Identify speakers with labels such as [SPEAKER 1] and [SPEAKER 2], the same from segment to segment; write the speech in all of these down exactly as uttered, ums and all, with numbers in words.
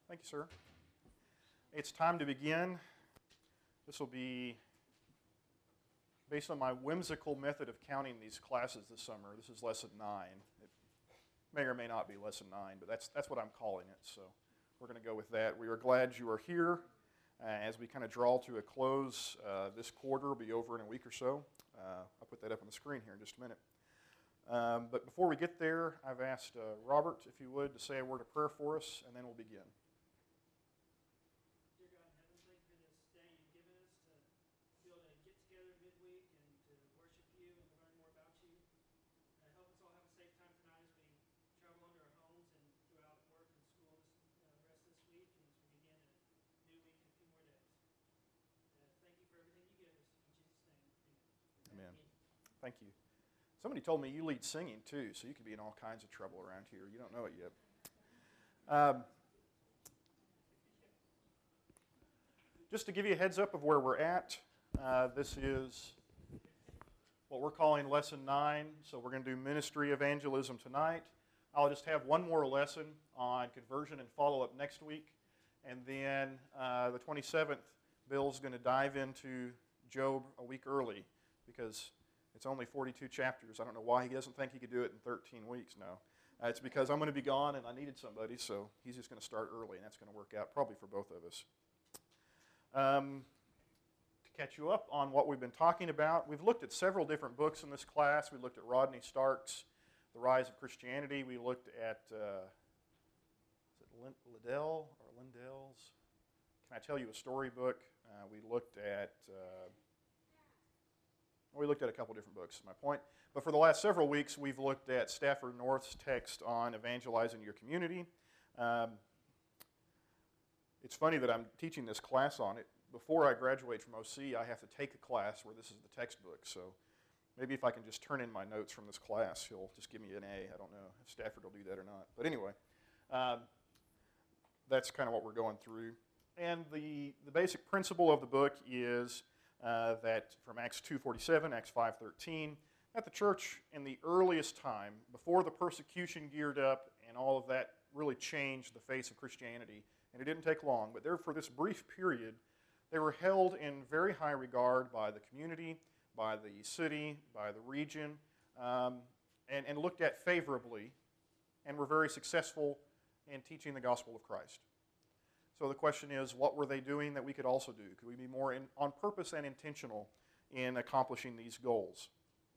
[SPEAKER 1] Thank you, sir. It's time to begin. This will be based on my whimsical method of counting these classes this summer. This is lesson nine. It may or may not be lesson nine, but that's, that's what I'm calling it. So we're going to go with that. We are glad you are here. Uh, as we kind of draw to a close, uh, this quarter will be over in a week or so. Uh, I'll put that up on the screen here in just a minute. Um, but before we get there, I've asked uh, Robert, if you would, to say a word of prayer for us, and then we'll begin.
[SPEAKER 2] Dear God in heaven, thank you for this day you've given us to be able to get together midweek and to worship you and learn more about you. Uh, help us all have a safe time tonight as we travel into our homes and throughout work and school this, uh, the rest of this week and as we begin a new week in a few more days. Uh, thank you for everything you give us. In Jesus' name, amen.
[SPEAKER 1] Amen. Thank you. Somebody told me you lead singing too, so you could be in all kinds of trouble around here. You don't know it yet. Um, just to give you a heads up of where we're at, uh, this is what we're calling lesson nine. So we're going to do ministry evangelism tonight. I'll just have one more lesson on conversion and follow-up next week. And then uh, the twenty-seventh, Bill's going to dive into Job a week early because it's only forty-two chapters. I don't know why he doesn't think he could do it in thirteen weeks now. Uh, it's because I'm going to be gone and I needed somebody, so he's just going to start early, and that's going to work out probably for both of us. Um, to catch you up on what we've been talking about, we've looked at several different books in this class. We looked at Rodney Stark's The Rise of Christianity. We looked at, uh, is it Lin- Liddell or Lindell's Can I Tell You a Story book? Uh, we looked at... Uh, We looked at a couple different books, is my point. But for the last several weeks, we've looked at Stafford North's text on evangelizing your community. Um, it's funny that I'm teaching this class on it. Before I graduate from O C, I have to take a class where this is the textbook. So maybe if I can just turn in my notes from this class, he'll just give me an A. I don't know if Stafford will do that or not. But anyway, um, that's kind of what we're going through. And the, the basic principle of the book is Uh, that from Acts two forty-seven, Acts five thirteen, that the church in the earliest time, before the persecution geared up and all of that really changed the face of Christianity, and it didn't take long, but there for this brief period, they were held in very high regard by the community, by the city, by the region, um, and, and looked at favorably, and were very successful in teaching the gospel of Christ. So the question is, what were they doing that we could also do? Could we be more in, on purpose and intentional in accomplishing these goals?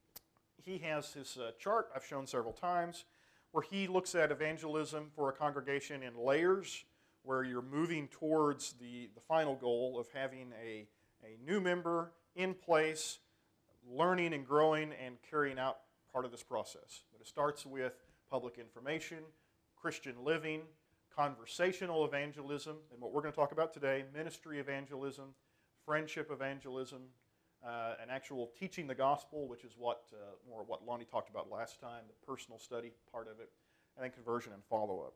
[SPEAKER 1] He has his uh, chart I've shown several times where he looks at evangelism for a congregation in layers, where you're moving towards the, the final goal of having a, a new member in place, learning and growing and carrying out part of this process. But it starts with public information, Christian living, conversational evangelism, and what we're going to talk about today, ministry evangelism, friendship evangelism, uh, and actual teaching the gospel, which is what uh, more what Lonnie talked about last time, the personal study part of it, and then conversion and follow-up.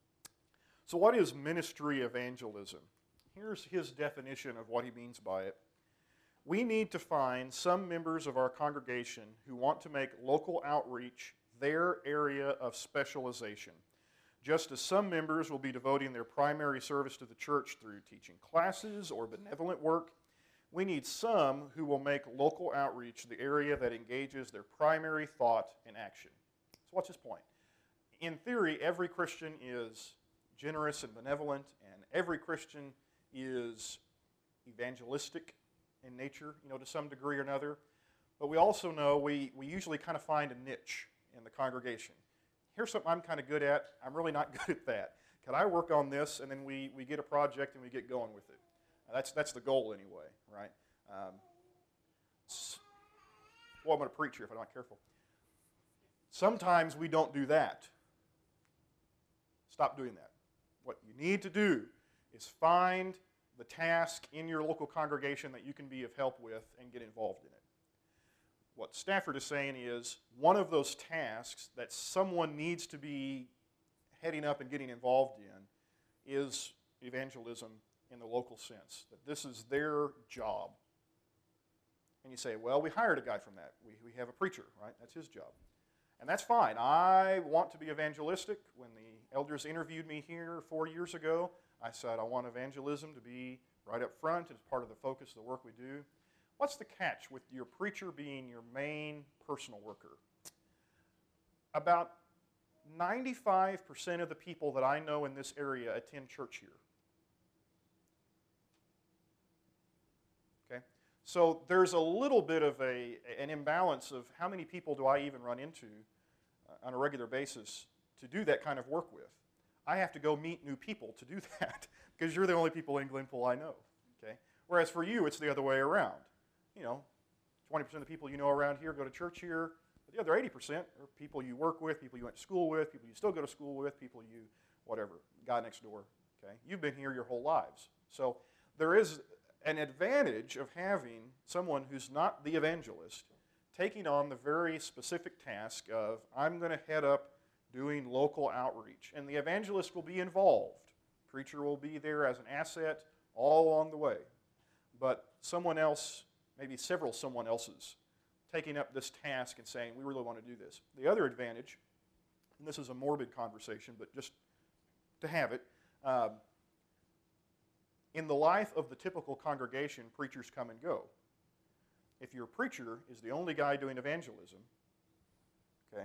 [SPEAKER 1] So what is ministry evangelism? Here's his definition of what he means by it. We need to find some members of our congregation who want to make local outreach their area of specialization. Just as some members will be devoting their primary service to the church through teaching classes or benevolent work, we need some who will make local outreach the area that engages their primary thought and action. So what's his point? In theory, every Christian is generous and benevolent, and every Christian is evangelistic in nature, you know, to some degree or another. But we also know we, we usually kind of find a niche in the congregation. Here's something I'm kind of good at. I'm really not good at that. Can I work on this, and then we, we get a project and we get going with it? Uh, that's that's the goal anyway, right? Um, well, I'm going to preach here if I'm not careful. Sometimes we don't do that. Stop doing that. What you need to do is find the task in your local congregation that you can be of help with and get involved in it. What Stafford is saying is one of those tasks that someone needs to be heading up and getting involved in is evangelism in the local sense, that this is their job. And you say, well, we hired a guy from that. We, we have a preacher, right? That's his job. And that's fine. I want to be evangelistic. When the elders interviewed me here four years ago, I said I want evangelism to be right up front as part of the focus of the work we do. What's the catch with your preacher being your main personal worker? About ninety-five percent of the people that I know in this area attend church here. Okay? So there's a little bit of a, an imbalance of how many people do I even run into uh, on a regular basis to do that kind of work with. I have to go meet new people to do that because you're the only people in Glenpool I know. Okay? Whereas for you, it's the other way around. You know, twenty percent of the people you know around here go to church here. But the other eighty percent are people you work with, people you went to school with, people you still go to school with, people you, whatever, guy next door. Okay? You've been here your whole lives. So there is an advantage of having someone who's not the evangelist taking on the very specific task of, I'm going to head up doing local outreach. And the evangelist will be involved. Preacher will be there as an asset all along the way. But someone else, maybe several someone else's, taking up this task and saying, we really want to do this. The other advantage, and this is a morbid conversation, but just to have it, um, in the life of the typical congregation, preachers come and go. If your preacher is the only guy doing evangelism, okay,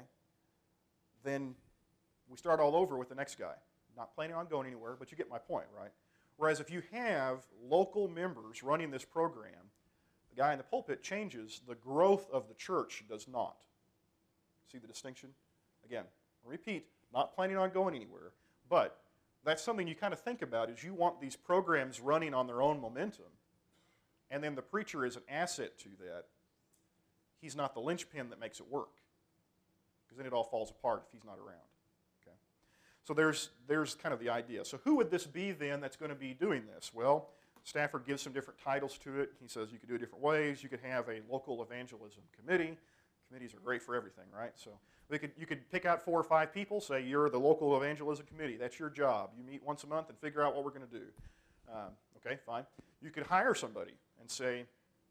[SPEAKER 1] then we start all over with the next guy. Not planning on going anywhere, but you get my point, right? Whereas if you have local members running this program, the guy in the pulpit changes, the growth of the church does not. See the distinction? Again, repeat, not planning on going anywhere, but that's something you kind of think about is you want these programs running on their own momentum, and then the preacher is an asset to that. He's not the linchpin that makes it work, because then it all falls apart if he's not around. Okay? So there's, there's kind of the idea. So who would this be then that's going to be doing this? Well, Stafford gives some different titles to it. He says you could do it different ways. You could have a local evangelism committee. Committees are great for everything, right? So we could, you could pick out four or five people, say you're the local evangelism committee. That's your job. You meet once a month and figure out what we're going to do. Um, okay, fine. You could hire somebody and say,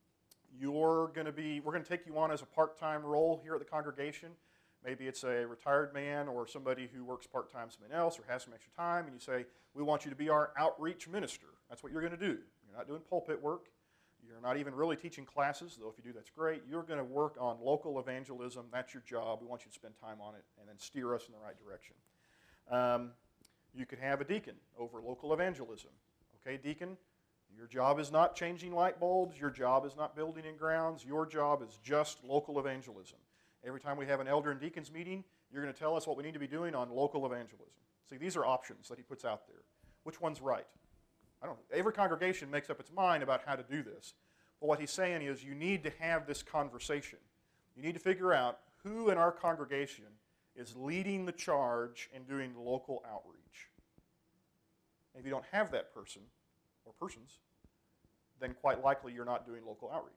[SPEAKER 1] you're going to be, we're going to take you on as a part-time role here at the congregation. Maybe it's a retired man or somebody who works part-time something else or has some extra time, and you say, we want you to be our outreach minister. That's what you're going to do. You're not doing pulpit work. You're not even really teaching classes, though if you do, that's great. You're going to work on local evangelism. That's your job. We want you to spend time on it and then steer us in the right direction. Um, you could have a deacon over local evangelism. Okay, deacon, your job is not changing light bulbs. Your job is not building in grounds. Your job is just local evangelism. Every time we have an elder and deacons meeting, you're going to tell us what we need to be doing on local evangelism. See, these are options that he puts out there. Which one's right? I don't know. Every congregation makes up its mind about how to do this. But what he's saying is you need to have this conversation. You need to figure out who in our congregation is leading the charge in doing local outreach. And if you don't have that person or persons, then quite likely you're not doing local outreach.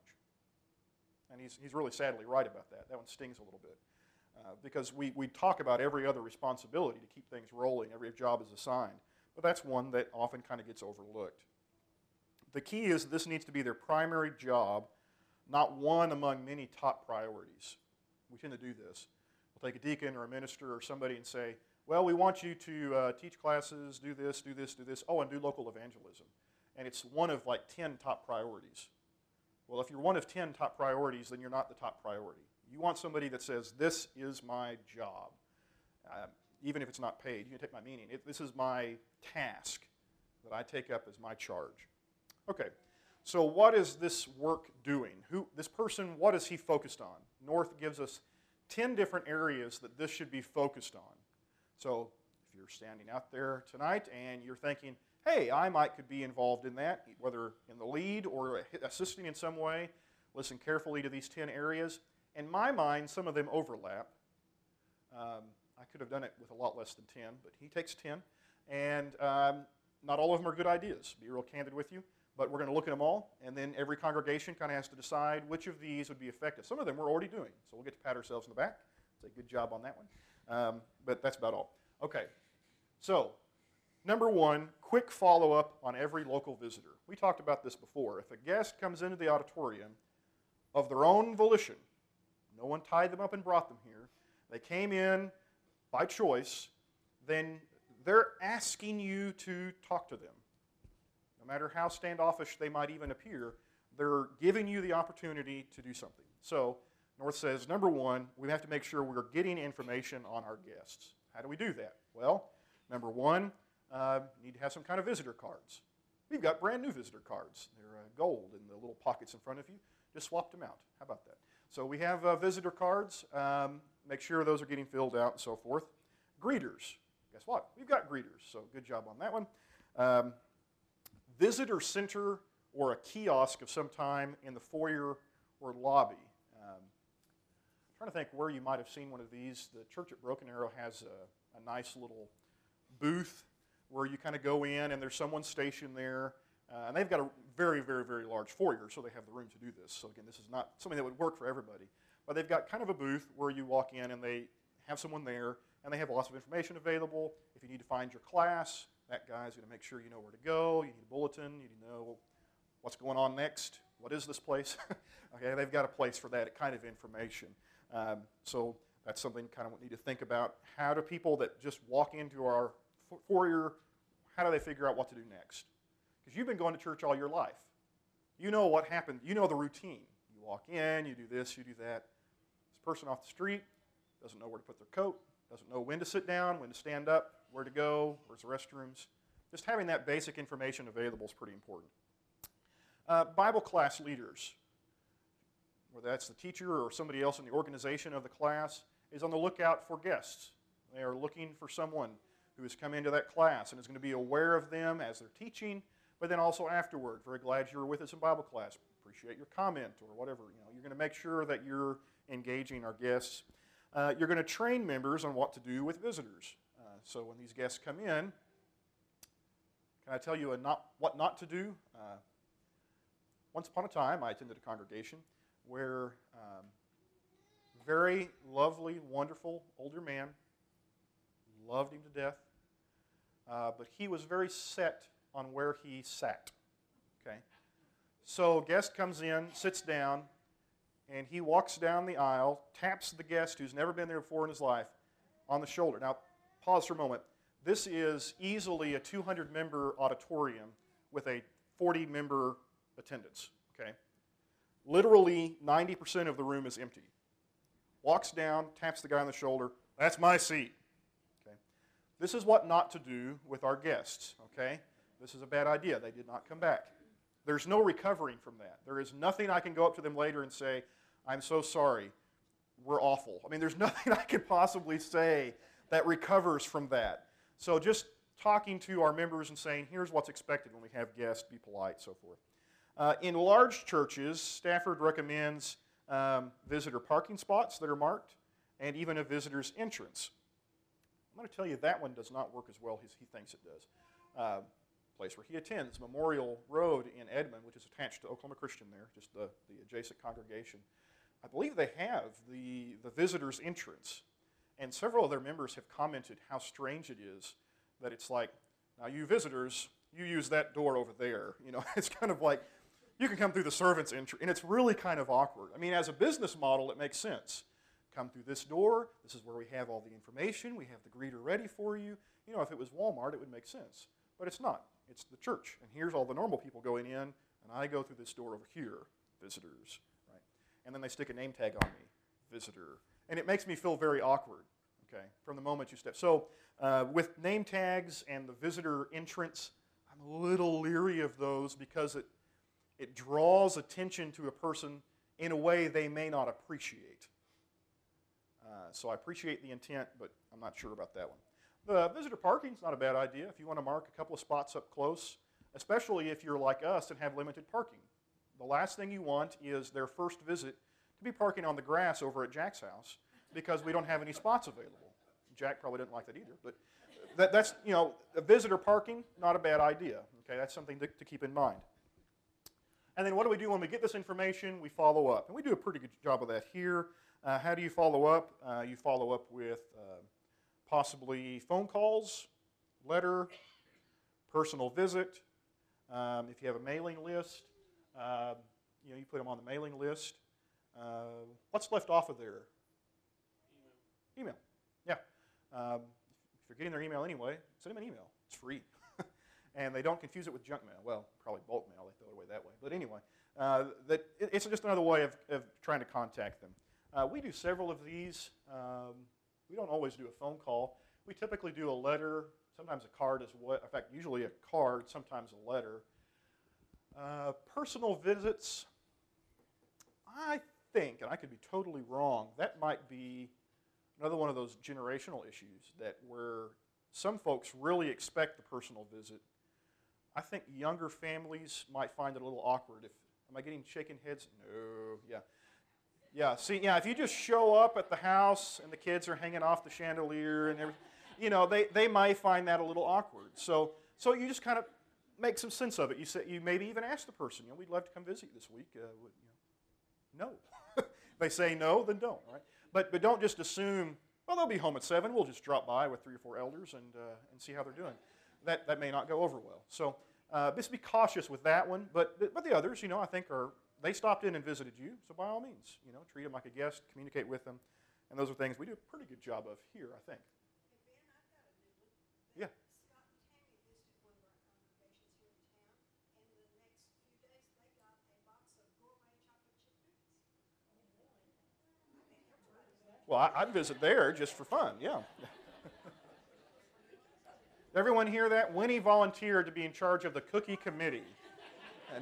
[SPEAKER 1] And he's, he's really sadly right about that. That one stings a little bit. Uh, because we, we talk about every other responsibility to keep things rolling, every job is assigned. But that's one that often kind of gets overlooked. The key is this needs to be their primary job, not one among many top priorities. We tend to do this. We'll take a deacon or a minister or somebody and say, well, we want you to uh, teach classes, do this, do this, do this, oh, and do local evangelism. And it's one of like ten top priorities. Well, if you're one of ten top priorities, then you're not the top priority. You want somebody that says, this is my job. Um, even if it's not paid, you can take my meaning. It, this is my task that I take up as my charge. Okay, so what is this work doing? Who, this person, what is he focused on? North gives us ten different areas that this should be focused on. So if you're standing out there tonight and you're thinking, hey, I might could be involved in that, whether in the lead or assisting in some way, listen carefully to these ten areas. In my mind, some of them overlap. Um, I could have done it with a lot less than ten, but he takes ten. And um, not all of them are good ideas, to be real candid with you. But we're going to look at them all, and then every congregation kind of has to decide which of these would be effective. Some of them we're already doing, so we'll get to pat ourselves in the back. Say good job on that one. Um, but that's about all. Okay, so number one, quick follow-up on every local visitor. We talked about this before. If a guest comes into the auditorium of their own volition, no one tied them up and brought them here, they came in by choice, then they're asking you to talk to them. No matter how standoffish they might even appear, they're giving you the opportunity to do something. So North says, number one, we have to make sure we're getting information on our guests. How do we do that? Well, number one, uh, you need to have some kind of visitor cards. We've got brand new visitor cards. They're uh, gold in the little pockets in front of you. Just swapped them out. How about that? So we have uh, visitor cards. Um, make sure those are getting filled out and so forth. Greeters. Guess what? We've got greeters, so good job on that one. Um, visitor center or a kiosk of some time in the foyer or lobby. Um, I'm trying to think where you might have seen one of these. The church at Broken Arrow has a, a nice little booth where you kind of go in and there's someone stationed there. Uh, and they've got a very, very, very large foyer, so they have the room to do this. So again, this is not something that would work for everybody. But they've got kind of a booth where you walk in and they have someone there, and they have lots of information available. If you need to find your class, that guy's going to make sure you know where to go. You need a bulletin. You need to know what's going on next. What is this place? Okay, they've got a place for that kind of information. Um, so that's something kind of we need to think about. How do people that just walk into our foyer, how do they figure out what to do next? Because you've been going to church all your life. You know what happened. You know the routine. You walk in, you do this, you do that. This person off the street doesn't know where to put their coat, doesn't know when to sit down, when to stand up, where to go, where's the restrooms. Just having that basic information available is pretty important. Uh, Bible class leaders, whether that's the teacher or somebody else in the organization of the class, is on the lookout for guests. They are looking for someone who has come into that class and is going to be aware of them as they're teaching, but then also afterward. Very glad you were with us in Bible class. Appreciate your comment or whatever. You know, you're going to make sure that you're engaging our guests. Uh, you're going to train members on what to do with visitors. Uh, so when these guests come in, can I tell you a not, what not to do? Uh, once upon a time, I attended a congregation where um, very lovely, wonderful older man, loved him to death, uh, but he was very set on where he sat. Okay, so guest comes in, sits down, and he walks down the aisle, taps the guest who's never been there before in his life on the shoulder. Now, pause for a moment. This is easily a two hundred member auditorium with a forty member attendance. Okay, literally ninety percent of the room is empty. Walks down, taps the guy on the shoulder. That's my seat. Okay, this is what not to do with our guests. Okay, this is a bad idea. They did not come back. There's no recovering from that. There is nothing I can go up to them later and say, I'm so sorry, we're awful. I mean, there's nothing I can possibly say that recovers from that. So just talking to our members and saying, here's what's expected when we have guests, be polite, so forth. Uh, in large churches, Stafford recommends um, visitor parking spots that are marked and even a visitor's entrance. I'm going to tell you that one does not work as well as he thinks it does. Uh, place where he attends, Memorial Road in Edmond, which is attached to Oklahoma Christian there, just the, the adjacent congregation. I believe they have the, the visitor's entrance. And several of their members have commented how strange it is that it's like, now you visitors, you use that door over there. You know, it's kind of like, you can come through the servant's entry, and it's really kind of awkward. I mean, as a business model, it makes sense. Come through this door, this is where we have all the information, we have the greeter ready for you. You know, if it was Walmart, it would make sense. But it's not. It's the church. And here's all the normal people going in, and I go through this door over here, visitors, right? And then they stick a name tag on me, visitor. And it makes me feel very awkward, okay, from the moment you step. So uh, with name tags and the visitor entrance, I'm a little leery of those because it, it draws attention to a person in a way they may not appreciate. Uh, so I appreciate the intent, but I'm not sure about that one. The visitor parking is not a bad idea if you want to mark a couple of spots up close, especially if you're like us and have limited parking. The last thing you want is their first visit to be parking on the grass over at Jack's house because we don't have any spots available. Jack probably didn't like that either, but that, that's, you know, a visitor parking, not a bad idea. Okay, that's something to, to keep in mind. And then what do we do when we get this information? We follow up, and we do a pretty good job of that here. Uh, how do you follow up? Uh, you follow up with uh, possibly phone calls, letter, personal visit. Um, if you have a mailing list, uh, you know, you put them on the mailing list. Uh, what's left off of there? Email. Email, yeah. Um, If they're getting their email anyway, send them an email. It's free. And they don't confuse it with junk mail. Well, probably bulk mail. They throw it away that way. But anyway, uh, that it, it's just another way of, of trying to contact them. Uh, we do several of these. Um, we don't always do a phone call. We typically do a letter, sometimes a card as well. In fact, usually a card, sometimes a letter. Uh, personal visits, I think, and I could be totally wrong, that might be another one of those generational issues that where some folks really expect the personal visit. I think younger families might find it a little awkward. If am I getting shaken heads? No, yeah. Yeah, see, yeah, if you just show up at the house and the kids are hanging off the chandelier and everything, you know, they, they might find that a little awkward. So so you just kind of make some sense of it. You say, you maybe even ask the person, you know, we'd love to come visit you this week. Uh, would, you know, no. They say no, then don't, right? But but don't just assume, well, they'll be home at seven. We'll just drop by with three or four elders and uh, and see how they're doing. That that may not go over well. So uh, just be cautious with that one. But but the others, you know, I think are they stopped in and visited you. So by all means, you know, treat them like a guest, communicate with them, and those are things we do a pretty good job of here, I think. Yeah. Well, I, I'd visit there just for fun, yeah. Did everyone hear that? Winnie volunteered to be in charge of the cookie committee. And,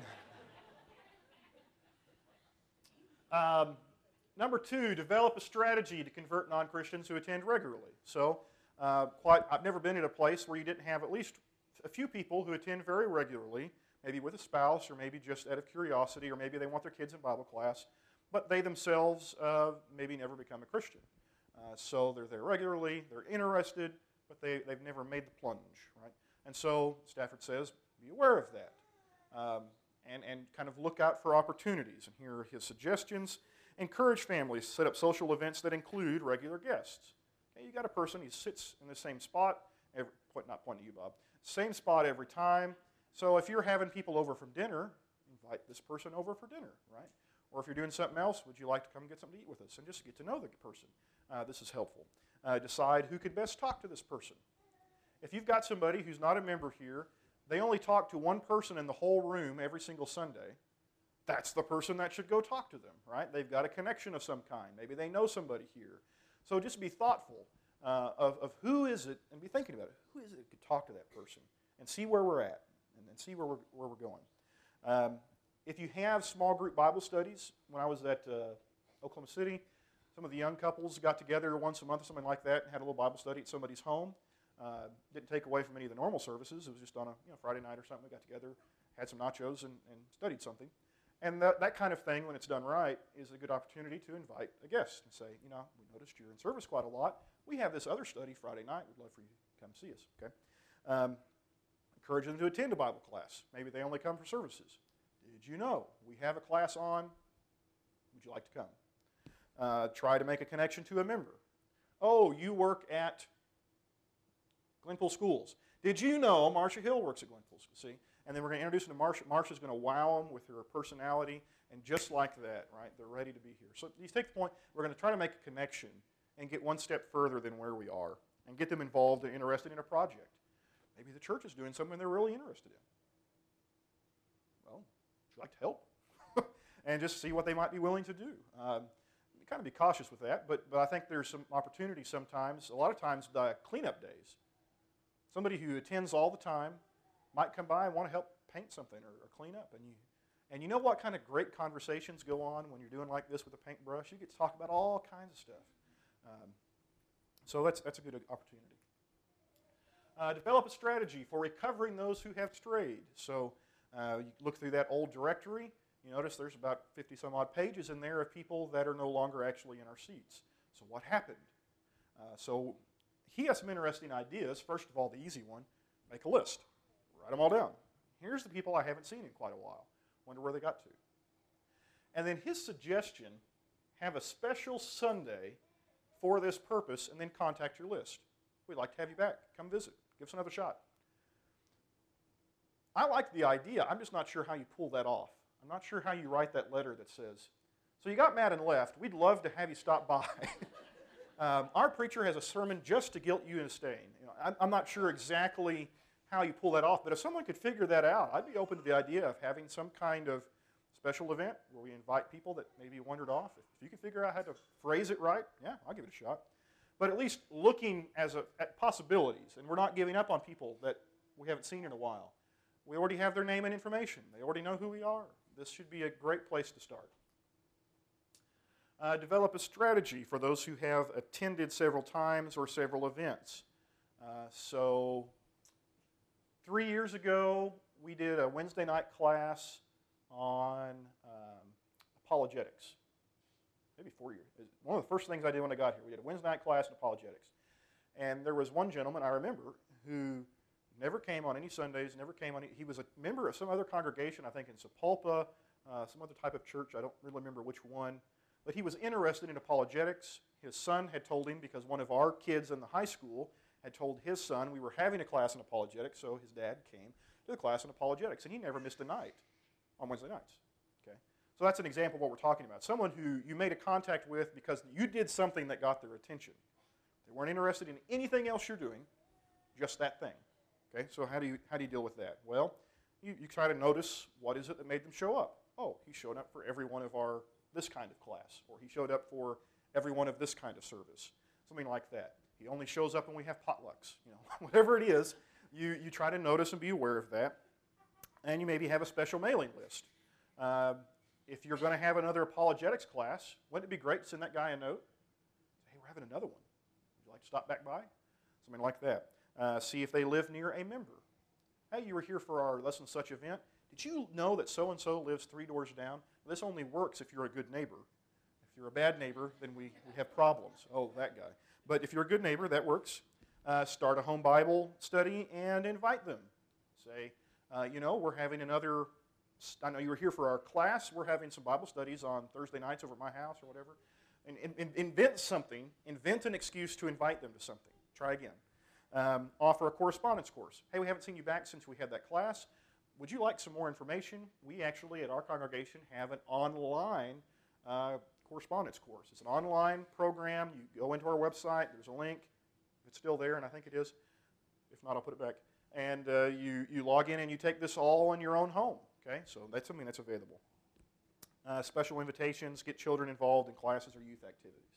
[SPEAKER 1] um, number two, develop a strategy to convert non-Christians who attend regularly. So, uh, quite, I've never been at a place where you didn't have at least a few people who attend very regularly, maybe with a spouse, or maybe just out of curiosity, or maybe they want their kids in Bible class, but they themselves uh, maybe never become a Christian. Uh, so they're there regularly, they're interested, but they, they've never made the plunge, right? And so Stafford says, be aware of that, um, and, and kind of look out for opportunities. And here are his suggestions. Encourage families to set up social events that include regular guests. Okay, you got a person who sits in the same spot, every, not pointing at you, Bob, same spot every time. So if you're having people over from dinner, invite this person over for dinner, right? Or if you're doing something else, would you like to come get something to eat with us and just get to know the person? Uh, this is helpful. Uh, decide who could best talk to this person. If you've got somebody who's not a member here, they only talk to one person in the whole room every single Sunday, that's the person that should go talk to them, right? They've got a connection of some kind. Maybe they know somebody here. So just be thoughtful uh, of, of who is it, and be thinking about it. Who is it that could talk to that person? And see where we're at, and, and see where we're, where we're going. Um, If you have small group Bible studies, when I was at uh, Oklahoma City, some of the young couples got together once a month or something like that and had a little Bible study at somebody's home. Uh, didn't take away from any of the normal services. It was just on a you know, Friday night or something. We got together, had some nachos, and, and studied something. And that, that kind of thing, when it's done right, is a good opportunity to invite a guest and say, you know, we noticed you're in service quite a lot. We have this other study Friday night. We'd love for you to come see us. Okay. Um, encourage them to attend a Bible class. Maybe they only come for services. Did you know we have a class on? Would you like to come? Uh, try to make a connection to a member. Oh, you work at Glenpool Schools. Did you know Marcia Hill works at Glenpool Schools? See? And then we're going to introduce them to Marcia. Marcia's going to wow them with her personality, and just like that, right, they're ready to be here. So you take the point, we're going to try to make a connection and get one step further than where we are and get them involved and interested in a project. Maybe the church is doing something they're really interested in. Well, would you like to help? And just see what they might be willing to do. Um, kind of be cautious with that, but, but I think there's some opportunity sometimes, a lot of times, the cleanup days. Somebody who attends all the time might come by and want to help paint something or, or clean up. And you, and you know what kind of great conversations go on when you're doing like this with a paintbrush? You get to talk about all kinds of stuff. Um, so that's, that's a good opportunity. Uh, develop a strategy for recovering those who have strayed. So uh, you look through that old directory. You notice there's about fifty some odd pages in there of people that are no longer actually in our seats. So what happened? Uh, so he has some interesting ideas. First of all, the easy one, make a list. Write them all down. Here's the people I haven't seen in quite a while. Wonder where they got to. And then his suggestion, have a special Sunday for this purpose and then contact your list. We'd like to have you back. Come visit. Give us another shot. I like the idea. I'm just not sure how you pull that off. I'm not sure how you write that letter that says, so you got mad and left. We'd love to have you stop by. Um, our preacher has a sermon just to guilt you into staying. You know, I'm, I'm not sure exactly how you pull that off, but if someone could figure that out, I'd be open to the idea of having some kind of special event where we invite people that maybe wandered off. If you can figure out how to phrase it right, yeah, I'll give it a shot. But at least looking as a, at possibilities, and we're not giving up on people that we haven't seen in a while. We already have their name and information. They already know who we are. This should be a great place to start. Uh, develop a strategy for those who have attended several times or several events. Uh, so three years ago, we did a Wednesday night class on um, apologetics. Maybe four years. One of the first things I did when I got here, we did a Wednesday night class in apologetics. And there was one gentleman I remember who never came on any Sundays, never came on any, he was a member of some other congregation, I think in Sapulpa, uh, some other type of church, I don't really remember which one. But he was interested in apologetics. His son had told him, because one of our kids in the high school had told his son we were having a class in apologetics, so his dad came to the class in apologetics, and he never missed a night on Wednesday nights. Okay, so that's an example of what we're talking about. Someone who you made a contact with because you did something that got their attention. They weren't interested in anything else you're doing, just that thing. Okay, so how do you, how do you deal with that? Well, you, you try to notice what is it that made them show up. Oh, he showed up for every one of our this kind of class, or he showed up for every one of this kind of service, something like that. He only shows up when we have potlucks. You know, whatever it is, you, you try to notice and be aware of that, and you maybe have a special mailing list. Uh, if you're going to have another apologetics class, wouldn't it be great to send that guy a note? Hey, we're having another one. Would you like to stop back by? Something like that. Uh, see if they live near a member. Hey, you were here for our less than such event. Did you know that so-and-so lives three doors down? This only works if you're a good neighbor. If you're a bad neighbor, then we, we have problems. Oh, that guy. But if you're a good neighbor, that works. Uh, start a home Bible study and invite them. Say, uh, you know, we're having another, I know you were here for our class. We're having some Bible studies on Thursday nights over at my house or whatever. And, and, and invent something. Invent an excuse to invite them to something. Try again. Um, offer a correspondence course. Hey, we haven't seen you back since we had that class. Would you like some more information? We actually, at our congregation, have an online uh, correspondence course. It's an online program. You go into our website. There's a link. It's still there, and I think it is. If not, I'll put it back. And uh, you, you log in, and you take this all in your own home. Okay, so that's something that's available. Uh, special invitations, get children involved in classes or youth activities.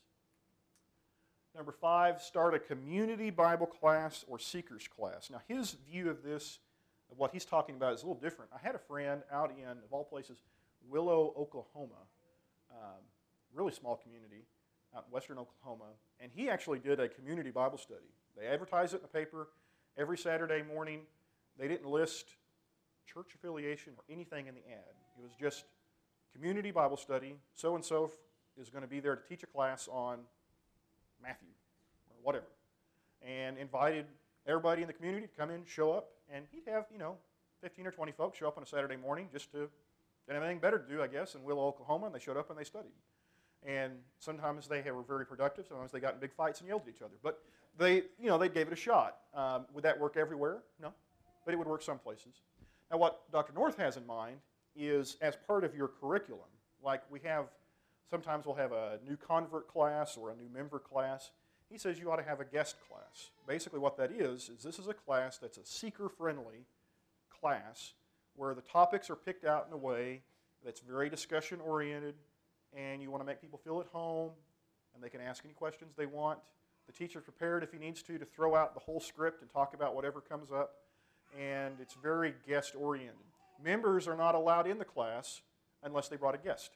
[SPEAKER 1] Number five, start a community Bible class or seekers class. Now, his view of this, of what he's talking about, is a little different. I had a friend out in, of all places, Willow, Oklahoma, um, really small community out in western Oklahoma, and he actually did a community Bible study. They advertised it in the paper every Saturday morning. They didn't list church affiliation or anything in the ad. It was just community Bible study. So-and-so is going to be there to teach a class on Matthew or whatever, and invited everybody in the community to come in, show up, and he'd have, you know, fifteen or twenty folks show up on a Saturday morning just to, didn't have anything better to do, I guess, in Willow, Oklahoma, and they showed up and they studied. And sometimes they were very productive, sometimes they got in big fights and yelled at each other. But they, you know, they gave it a shot. Um, would that work everywhere? No, but it would work some places. Now what Doctor North has in mind is, as part of your curriculum, like we have, sometimes we'll have a new convert class or a new member class. He says you ought to have a guest class. Basically what that is, is this is a class that's a seeker-friendly class where the topics are picked out in a way that's very discussion-oriented, and you want to make people feel at home, and they can ask any questions they want. The teacher's prepared, if he needs to, to throw out the whole script and talk about whatever comes up, and it's very guest-oriented. Members are not allowed in the class unless they brought a guest,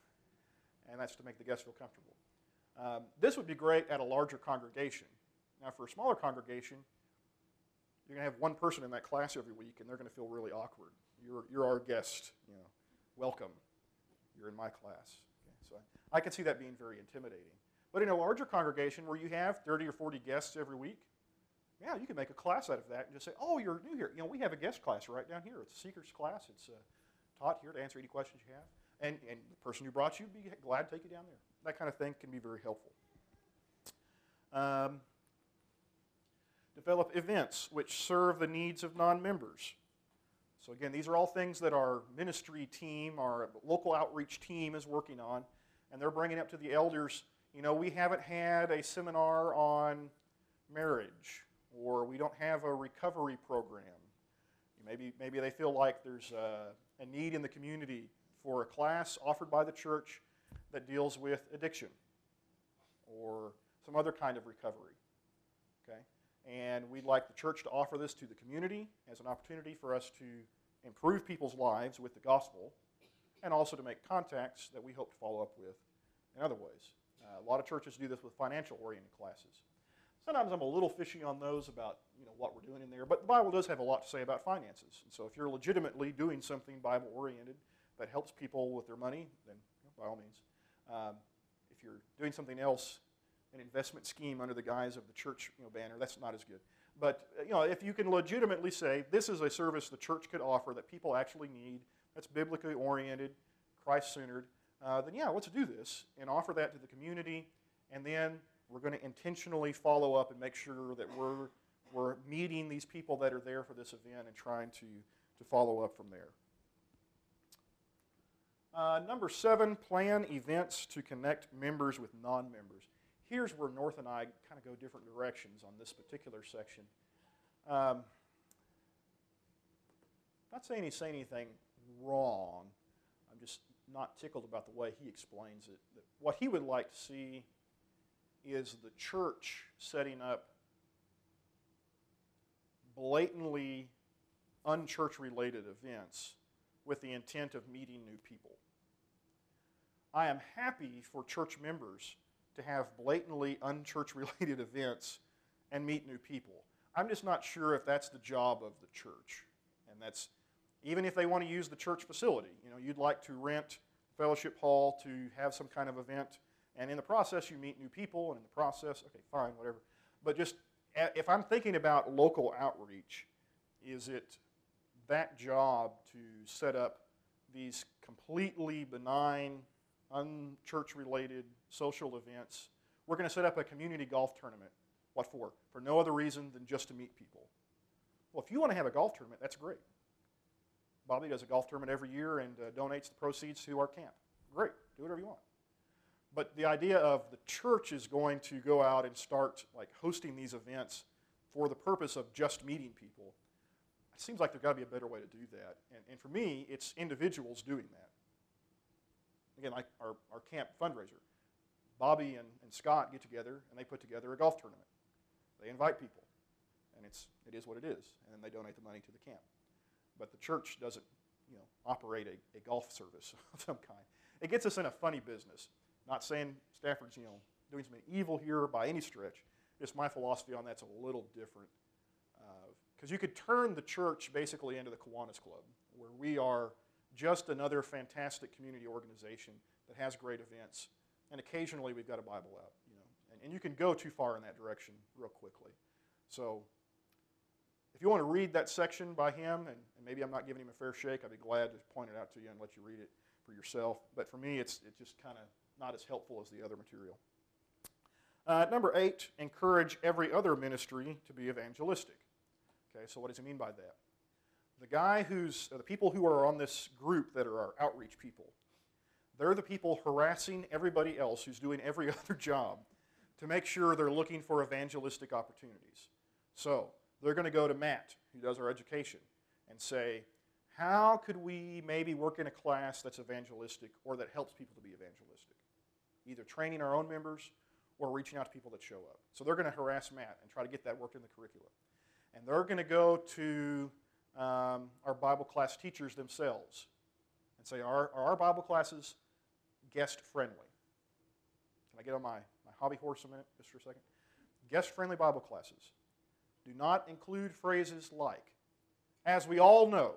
[SPEAKER 1] and that's to make the guests feel comfortable. Um, this would be great at a larger congregation. Now, for a smaller congregation, you're going to have one person in that class every week, and they're going to feel really awkward. You're, you're our guest, you know, welcome. You're in my class. Okay, so I, I can see that being very intimidating. But in a larger congregation where you have thirty or forty guests every week, yeah, you can make a class out of that and just say, oh, you're new here. You know, we have a guest class right down here. It's a seekers class. It's uh, taught here to answer any questions you have. And, and the person who brought you would be glad to take you down there. That kind of thing can be very helpful. Um, develop events which serve the needs of non-members. So again, these are all things that our ministry team, our local outreach team is working on, and they're bringing up to the elders, you know, we haven't had a seminar on marriage, or we don't have a recovery program. Maybe, maybe they feel like there's a, a need in the community for a class offered by the church that deals with addiction or some other kind of recovery. Okay? And we'd like the church to offer this to the community as an opportunity for us to improve people's lives with the gospel, and also to make contacts that we hope to follow up with in other ways. Uh, a lot of churches do this with financial-oriented classes. Sometimes I'm a little fishy on those about, you know, what we're doing in there, but the Bible does have a lot to say about finances. And so if you're legitimately doing something Bible-oriented that helps people with their money, then you know, by all means. Um, if you're doing something else, an investment scheme under the guise of the church, you know, banner, that's not as good. But you know, if you can legitimately say this is a service the church could offer that people actually need, that's biblically oriented, Christ-centered, uh, then yeah, let's do this and offer that to the community, and then we're going to intentionally follow up and make sure that we're we're meeting these people that are there for this event and trying to to follow up from there. Uh, number seven, plan events to connect members with non-members. Here's where North and I kind of go different directions on this particular section. Um, not saying he's saying anything wrong. I'm just not tickled about the way he explains it. That what he would like to see is the church setting up blatantly unchurch-related events with the intent of meeting new people. I am happy for church members to have blatantly unchurch-related events and meet new people. I'm just not sure if that's the job of the church. And that's, even if they want to use the church facility, you know, you'd like to rent fellowship hall to have some kind of event, and in the process you meet new people, and in the process, okay, fine, whatever. But just, if I'm thinking about local outreach, is it that job to set up these completely benign, unchurch-related social events? We're going to set up a community golf tournament. What for? For no other reason than just to meet people. Well, if you want to have a golf tournament, that's great. Bobby does a golf tournament every year and uh, donates the proceeds to our camp. Great. Do whatever you want. But the idea of the church is going to go out and start like hosting these events for the purpose of just meeting people, it seems like there's got to be a better way to do that. And, and for me, it's individuals doing that. Again, like our, our camp fundraiser. Bobby and, and Scott get together and they put together a golf tournament. They invite people. And it's, it is what it is. And then they donate the money to the camp. But the church doesn't, you know, operate a, a golf service of some kind. It gets us in a funny business. Not saying Stafford's, you know, doing something evil here by any stretch. Just my philosophy on that's a little different. Because uh, you could turn the church basically into the Kiwanis Club, where we are just another fantastic community organization that has great events, and occasionally we've got a Bible out, you know, and, and you can go too far in that direction real quickly. So if you want to read that section by him, and, and maybe I'm not giving him a fair shake, I'd be glad to point it out to you and let you read it for yourself. But for me, it's, it's just kind of not as helpful as the other material. Uh, number eight, encourage every other ministry to be evangelistic. Okay, so what does he mean by that? The guy who's, uh, the people who are on this group that are our outreach people, they're the people harassing everybody else who's doing every other job to make sure they're looking for evangelistic opportunities. So they're going to go to Matt, who does our education, and say, how could we maybe work in a class that's evangelistic or that helps people to be evangelistic? Either training our own members or reaching out to people that show up. So they're going to harass Matt and try to get that worked in the curriculum. And they're going to go to um, our Bible class teachers themselves and say, are, are our Bible classes guest-friendly? Can I get on my, my hobby horse a minute, just for a second? Guest-friendly Bible classes do not include phrases like, as we all know,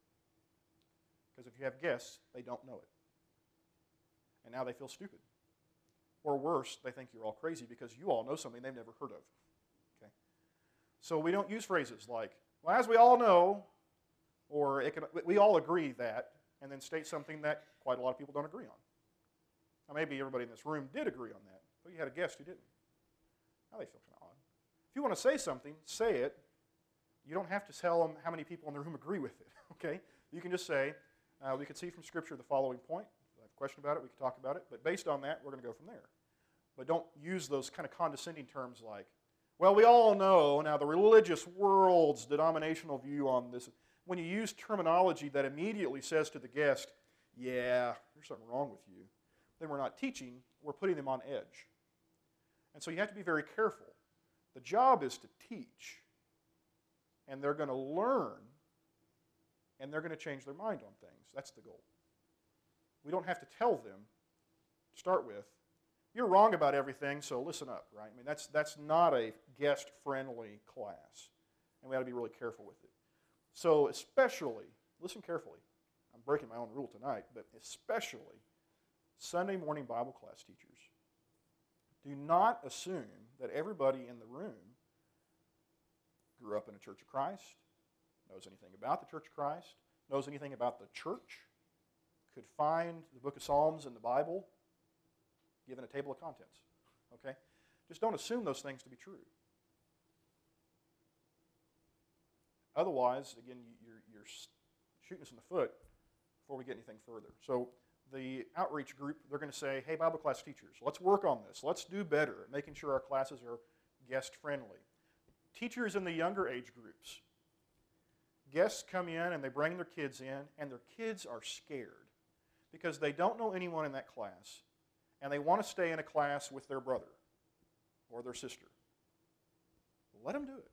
[SPEAKER 1] because if you have guests, they don't know it. And now they feel stupid. Or worse, they think you're all crazy because you all know something they've never heard of. Okay? So we don't use phrases like, well, as we all know, or it can, we all agree that, and then state something that quite a lot of people don't agree on. Now maybe everybody in this room did agree on that, but you had a guest who didn't. Now they feel kind of odd. If you want to say something, say it. You don't have to tell them how many people in the room agree with it. Okay? You can just say, uh, we could see from Scripture the following point. If you have a question about it, we can talk about it. But based on that, we're going to go from there. But don't use those kind of condescending terms like, well, we all know now the religious world's denominational view on this. When you use terminology that immediately says to the guest, yeah, there's something wrong with you, then we're not teaching, we're putting them on edge. And so you have to be very careful. The job is to teach, and they're going to learn, and they're going to change their mind on things. That's the goal. We don't have to tell them, to start with, you're wrong about everything, so listen up, right? I mean, that's, that's not a guest-friendly class, and we ought to be really careful with it. So especially, listen carefully, I'm breaking my own rule tonight, but especially Sunday morning Bible class teachers, do not assume that everybody in the room grew up in a Church of Christ, knows anything about the Church of Christ, knows anything about the church, could find the book of Psalms in the Bible given a table of contents. Okay? Just don't assume those things to be true. Otherwise, again, you're, you're shooting us in the foot before we get anything further. So the outreach group, they're going to say, hey, Bible class teachers, let's work on this. Let's do better at making sure our classes are guest-friendly. Teachers in the younger age groups, guests come in and they bring their kids in, and their kids are scared because they don't know anyone in that class, and they want to stay in a class with their brother or their sister. Let them do it.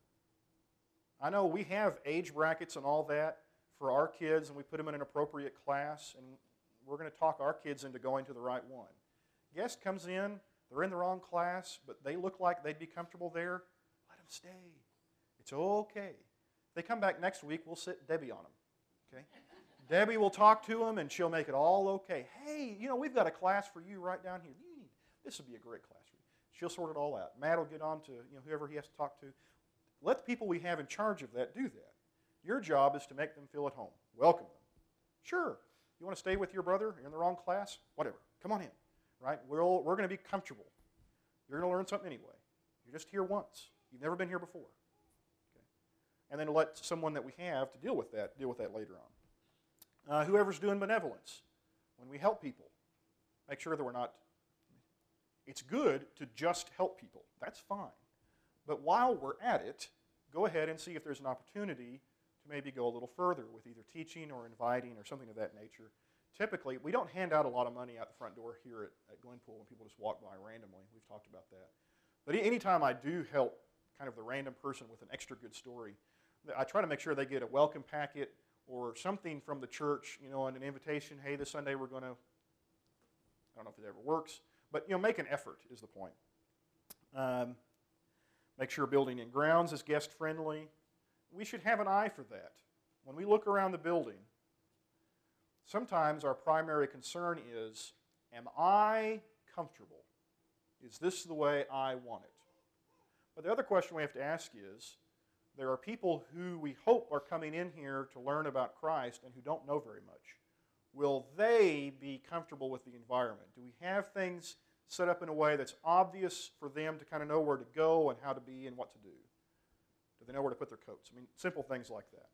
[SPEAKER 1] I know we have age brackets and all that for our kids, and we put them in an appropriate class, and we're going to talk our kids into going to the right one. Guest comes in, they're in the wrong class, but they look like they'd be comfortable there. Let them stay. It's okay. If they come back next week, we'll sit Debbie on them. Okay? Debbie will talk to them, and she'll make it all okay. Hey, you know, we've got a class for you right down here. You need, this would be a great class for you. She'll sort it all out. Matt will get on to you know whoever he has to talk to. Let the people we have in charge of that do that. Your job is to make them feel at home. Welcome them. Sure. You want to stay with your brother? You're in the wrong class? Whatever. Come on in. Right? We're, all, we're going to be comfortable. You're going to learn something anyway. You're just here once. You've never been here before. Okay? And then let someone that we have to deal with that, deal with that later on. Uh, whoever's doing benevolence, when we help people, make sure that we're not, it's good to just help people. That's fine. But while we're at it, go ahead and see if there's an opportunity to maybe go a little further with either teaching or inviting or something of that nature. Typically, we don't hand out a lot of money out the front door here at, at Glenpool when people just walk by randomly. We've talked about that. But anytime I do help kind of the random person with an extra good story, I try to make sure they get a welcome packet or something from the church, you know, and an invitation, hey, this Sunday we're going to, I don't know if it ever works, but, you know, make an effort is the point. Um, make sure building and grounds is guest-friendly. We should have an eye for that. When we look around the building, sometimes our primary concern is, am I comfortable? Is this the way I want it? But the other question we have to ask is, there are people who we hope are coming in here to learn about Christ and who don't know very much. Will they be comfortable with the environment? Do we have things set up in a way that's obvious for them to kind of know where to go and how to be and what to do? Do they know where to put their coats? I mean, simple things like that.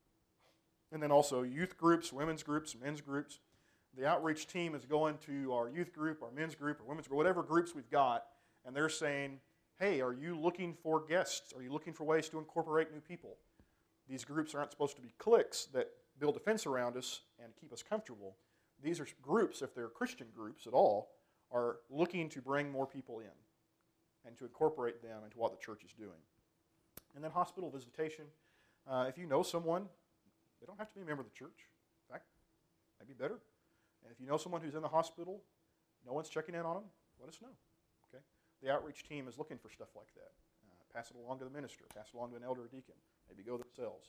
[SPEAKER 1] And then also youth groups, women's groups, men's groups. The outreach team is going to our youth group, our men's group, or women's group, whatever groups we've got, and they're saying, hey, are you looking for guests? Are you looking for ways to incorporate new people? These groups aren't supposed to be cliques that build a fence around us and keep us comfortable. These are groups, if they're Christian groups at all, are looking to bring more people in and to incorporate them into what the church is doing. And then hospital visitation. Uh, if you know someone, they don't have to be a member of the church. In fact, that'd be better. And if you know someone who's in the hospital, no one's checking in on them, let us know. Okay? The outreach team is looking for stuff like that. Uh, pass it along to the minister, pass it along to an elder or deacon, maybe go themselves.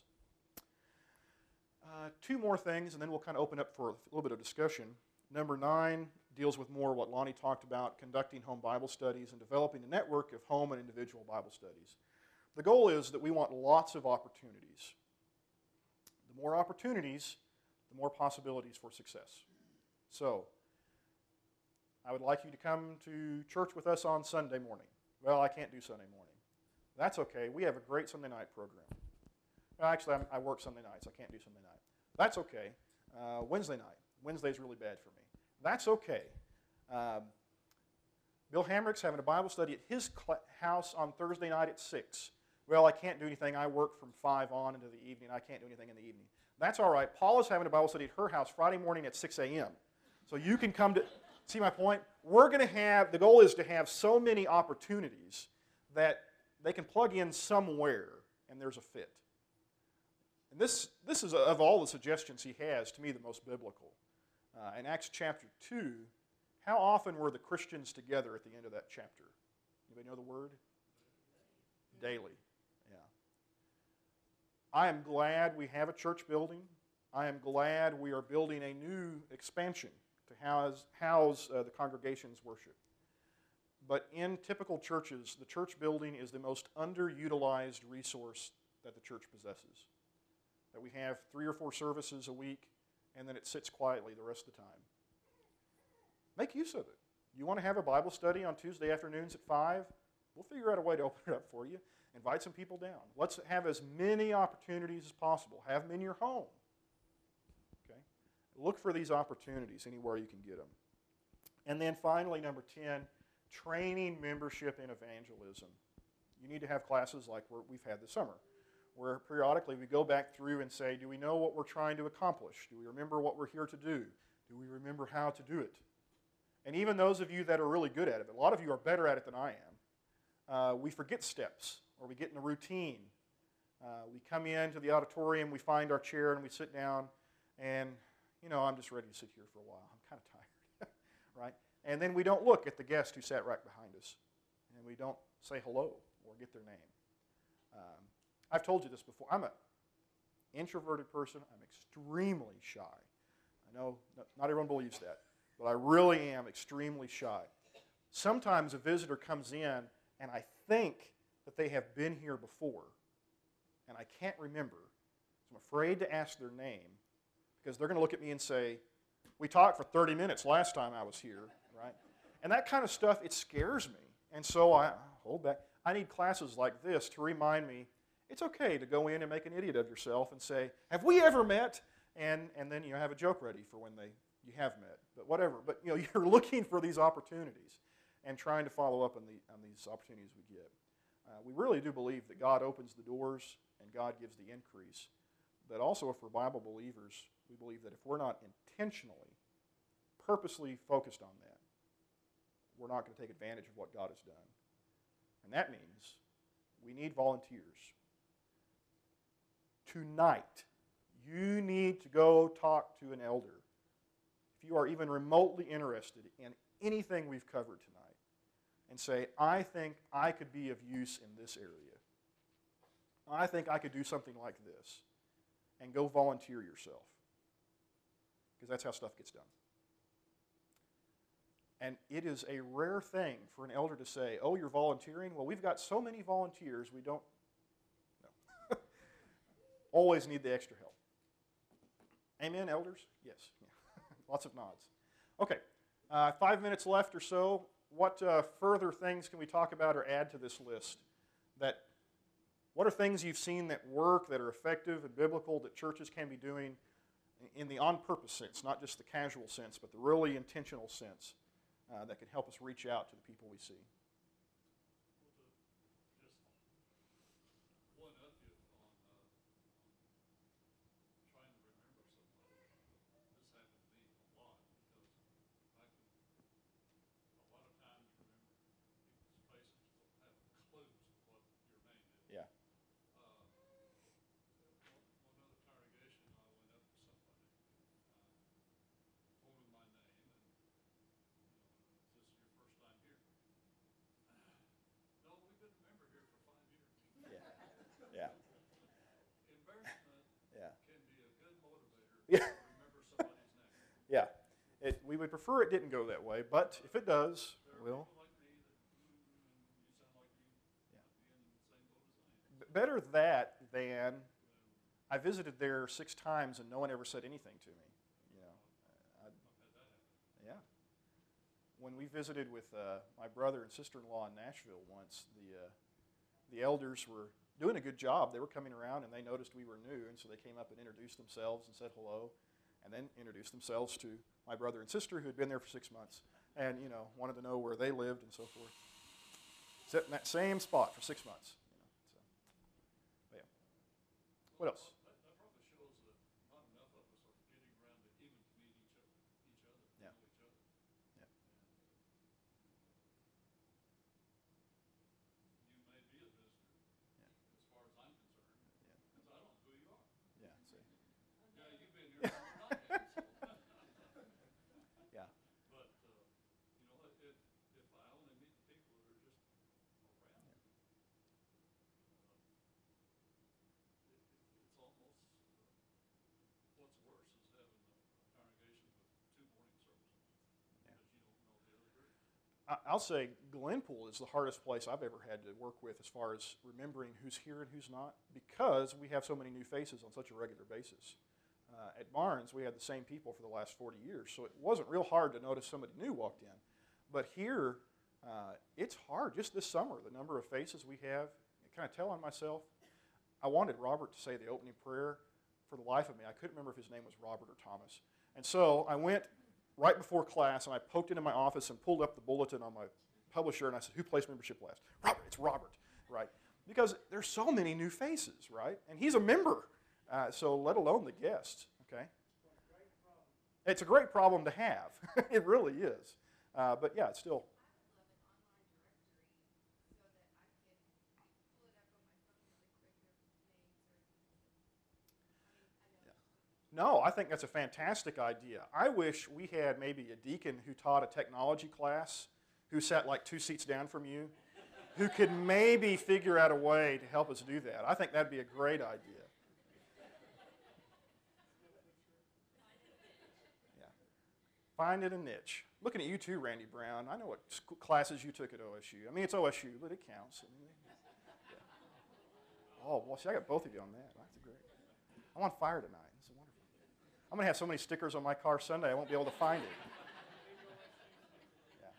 [SPEAKER 1] Uh, two more things, and then we'll kind of open up for a little bit of discussion. Number nine deals with more what Lonnie talked about, conducting home Bible studies and developing a network of home and individual Bible studies. The goal is that we want lots of opportunities. The more opportunities, the more possibilities for success. So, I would like you to come to church with us on Sunday morning. Well, I can't do Sunday morning. That's okay. We have a great Sunday night program. Well, actually, I'm, I work Sunday nights. I can't do Sunday night. That's okay. Uh, Wednesday night. Wednesday's really bad for me. That's okay. Um, Bill Hamrick's having a Bible study at his cl- house on Thursday night at six. Well, I can't do anything. I work from five on into the evening. I can't do anything in the evening. That's all right. Paula's having a Bible study at her house Friday morning at six a.m. So you can come to, see my point? We're going to have, the goal is to have so many opportunities that they can plug in somewhere and there's a fit. And this, this is, of all the suggestions he has, to me the most biblical. Uh, in Acts chapter two, how often were the Christians together at the end of that chapter? Anybody know the word? Daily. Yeah. I am glad we have a church building. I am glad we are building a new expansion to house, house uh, the congregation's worship. But in typical churches, the church building is the most underutilized resource that the church possesses. That we have three or four services a week, and then it sits quietly the rest of the time. Make use of it. You want to have a Bible study on Tuesday afternoons at five? We'll figure out a way to open it up for you. Invite some people down. Let's have as many opportunities as possible. Have them in your home. Okay? Look for these opportunities anywhere you can get them. And then finally, number ten, training membership in evangelism. You need to have classes like we've had this summer, where periodically we go back through and say, do we know what we're trying to accomplish? Do we remember what we're here to do? Do we remember how to do it? And even those of you that are really good at it, a lot of you are better at it than I am, uh, we forget steps, or we get in a routine. Uh, we come into the auditorium, we find our chair, and we sit down, and, you know, I'm just ready to sit here for a while. I'm kind of tired, right? And then we don't look at the guest who sat right behind us, and we don't say hello or get their name. Um, I've told you this before. I'm an introverted person. I'm extremely shy. I know not everyone believes that, but I really am extremely shy. Sometimes a visitor comes in, and I think that they have been here before, and I can't remember. So I'm afraid to ask their name, because they're going to look at me and say, we talked for thirty minutes last time I was here, right? And that kind of stuff, it scares me. And so I hold back. I need classes like this to remind me it's okay to go in and make an idiot of yourself and say, have we ever met? And, and then you have a joke ready for when they you have met. But whatever. But you know, you're looking for these opportunities and trying to follow up on, the, on these opportunities we get. Uh, we really do believe that God opens the doors and God gives the increase. But also for Bible believers, we believe that if we're not intentionally, purposely focused on that, we're not going to take advantage of what God has done. And that means we need volunteers. Tonight, you need to go talk to an elder. If you are even remotely interested in anything we've covered tonight, and say, I think I could be of use in this area. I think I could do something like this. And go volunteer yourself. Because that's how stuff gets done. And it is a rare thing for an elder to say, oh, you're volunteering? Well, we've got so many volunteers, we don't. No. Always need the extra help. Amen, elders? Yes. Yeah. Lots of nods. Okay, uh, five minutes left or so. What uh, further things can we talk about or add to this list? That, what are things you've seen that work, that are effective and biblical, that churches can be doing in the on-purpose sense, not just the casual sense, but the really intentional sense uh, that can help us reach out to the people we see? Yeah. Yeah. It, we would prefer it didn't go that way, but if it does, we'll. Yeah. Better that than I visited there six times and no one ever said anything to me. You know, I, yeah. When we visited with uh, my brother and sister-in-law in Nashville once, the uh, the elders were doing a good job. They were coming around and they noticed we were new, and so they came up and introduced themselves and said hello, and then introduced themselves to my brother and sister who had been there for six months. and you know wanted to know where they lived and so forth. Sit in that same spot for six months. You know, so. But yeah. What else?
[SPEAKER 3] That, that probably shows that not enough of us are getting around to even to meet each other, each other,
[SPEAKER 1] Yeah.
[SPEAKER 3] know each other.
[SPEAKER 1] Yeah.
[SPEAKER 3] And you may be a visitor,
[SPEAKER 1] Yeah.
[SPEAKER 3] as far as I'm concerned,
[SPEAKER 1] Yeah.
[SPEAKER 3] because I don't know who you are.
[SPEAKER 1] Yeah. See.
[SPEAKER 3] Yeah, you've been here longer than I have, so.
[SPEAKER 1] Yeah.
[SPEAKER 3] But, uh, you know, if, if I only meet the people that are just around me, uh, it, it, it's almost, uh, what's worse is having a, a congregation with two morning services,
[SPEAKER 1] Yeah.
[SPEAKER 3] because you don't know the other group.
[SPEAKER 1] I- I'll say Glenpool is the hardest place I've ever had to work with as far as remembering who's here and who's not, because we have so many new faces on such a regular basis. Uh, at Barnes, we had the same people for the last forty years, so it wasn't real hard to notice somebody new walked in. But here, uh, it's hard. Just this summer, the number of faces we have, I kind of tell on myself. I wanted Robert to say the opening prayer. For the life of me, I couldn't remember if his name was Robert or Thomas. And so I went right before class, and I poked into my office and pulled up the bulletin on my publisher, and I said, who placed membership last? Robert, it's Robert, right? Because there's so many new faces, right? And he's a member, uh, so let alone the guests, okay? It's a great problem to have. It really is. Uh, but yeah, it's still. No, I think that's a fantastic idea. I wish we had maybe a deacon who taught a technology class, who sat like two seats down from you, who could maybe figure out a way to help us do that. I think that'd be a great idea. Yeah. Find it a niche. Looking at you too, Randy Brown. I know what sc- classes you took at O S U. I mean, it's O S U, but it counts. I mean, yeah. Oh, well, see, I got both of you on that. That's great. I'm on fire tonight. This is wonderful. I'm going to have so many stickers on my car Sunday, I won't be able to find it. Yeah.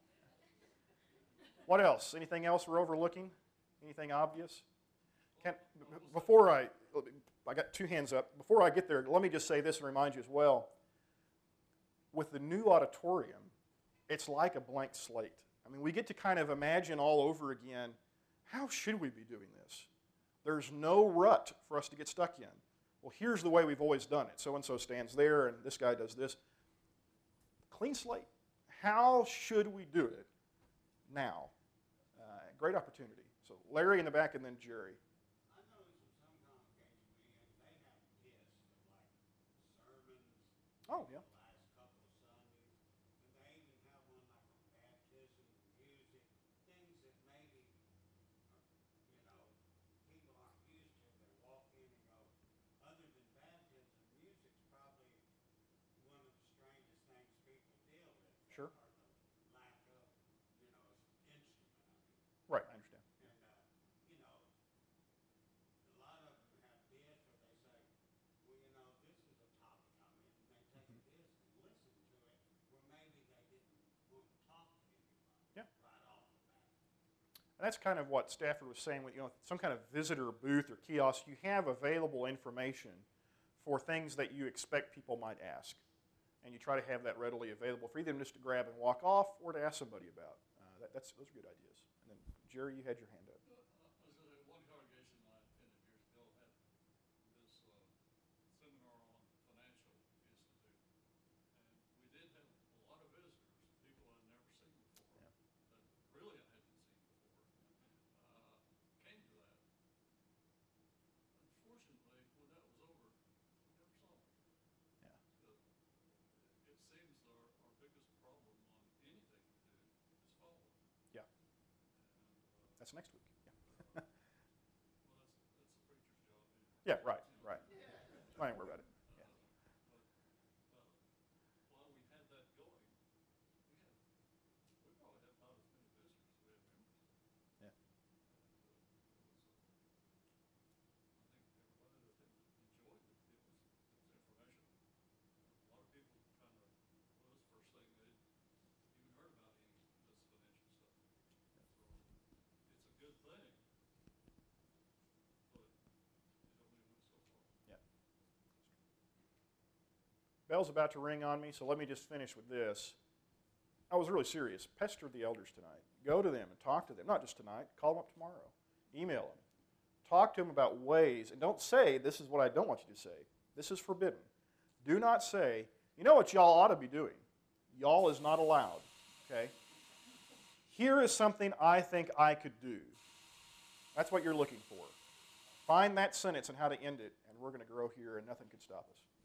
[SPEAKER 1] What else? Anything else we're overlooking? Anything obvious? Can, before I, I got two hands up. Before I get there, let me just say this and remind you as well. With the new auditorium, it's like a blank slate. I mean, we get to kind of imagine all over again, how should we be doing this? There's no rut for us to get stuck in. Well, here's the way we've always done it. So-and-so stands there, and this guy does this. Clean slate. How should we do it now? Uh, great opportunity. So Larry in the back, and then Jerry.
[SPEAKER 4] I noticed in some congregations we in, they have discs of like sermons
[SPEAKER 1] Oh, yeah.
[SPEAKER 4] the last couple of Sundays, and they even have one like on baptism, music, things that maybe, are, you know, people aren't used to. They walk in and go, other than baptism, music's probably one of the strangest things people deal with.
[SPEAKER 1] Sure.
[SPEAKER 4] Or the lack of, you know, instrument. I mean.
[SPEAKER 1] Right, I understand.
[SPEAKER 4] And, uh, you know, a lot of them have this, or they say, well, you know, this is a topic I'm in, and they take
[SPEAKER 1] Mhm.
[SPEAKER 4] this and listen to it, where maybe they didn't want to talk to anybody
[SPEAKER 1] Yeah.
[SPEAKER 4] right off the bat.
[SPEAKER 1] And that's kind of what Stafford was saying with, you know, some kind of visitor booth or kiosk. You have available information for things that you expect people might ask. And you try to have that readily available for either just to grab and walk off or to ask somebody about. Uh, that, that's, those are good ideas. And then, Jerry, you had your hand up.
[SPEAKER 3] Uh, I was at one congregation I attended years ago had this uh, seminar on financial institute, and we did have a lot of visitors, people I'd never seen before,
[SPEAKER 1] Yeah.
[SPEAKER 3] that really I hadn't seen before, uh, came to that. Unfortunately, when that was over, we never saw them.
[SPEAKER 1] Yeah.
[SPEAKER 3] So, it seems our, our biggest problem on anything we do is following.
[SPEAKER 1] Yeah.
[SPEAKER 3] And, uh,
[SPEAKER 1] That's next week. Yeah.
[SPEAKER 3] well, that's, that's the preacher's job anyway.
[SPEAKER 1] Yeah, right, right. I ain't worried about it. Yeah.
[SPEAKER 3] But, uh, while we had that going, we had, we probably had about as many visitors as we had members.
[SPEAKER 1] Yeah.
[SPEAKER 3] And, uh, it was, uh, I think everybody that did enjoyed it. It was, it was informational. A lot of people kind of, well, this first thing they even heard about any of this financial stuff. So, it's a good thing, but it only went so far.
[SPEAKER 1] Yeah. Bell's about to ring on me, so let me just finish with this. I was really serious. Pester the elders tonight. Go to them and talk to them. Not just tonight. Call them up tomorrow. Email them. Talk to them about ways. And don't say, this is what I don't want you to say. This is forbidden. Do not say, you know what y'all ought to be doing. Y'all is not allowed. Okay? Here is something I think I could do. That's what you're looking for. Find that sentence and how to end it, and we're going to grow here, and nothing can stop us.